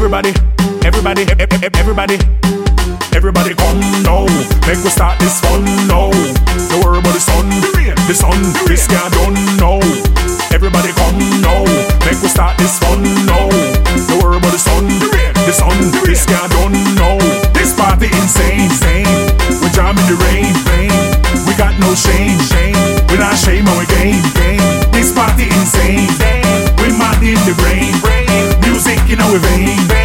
Everybody, everybody, everybody come now. Make we start this fun now. Don't worry about the sun, this guy don't know. Everybody come now. Make we start this fun now. Don't worry about the sun, this guy don't know. This party insane, we jam in the rain. We got no shame. We not shame and we game. This party insane, we mad in the brain. Music in our vein.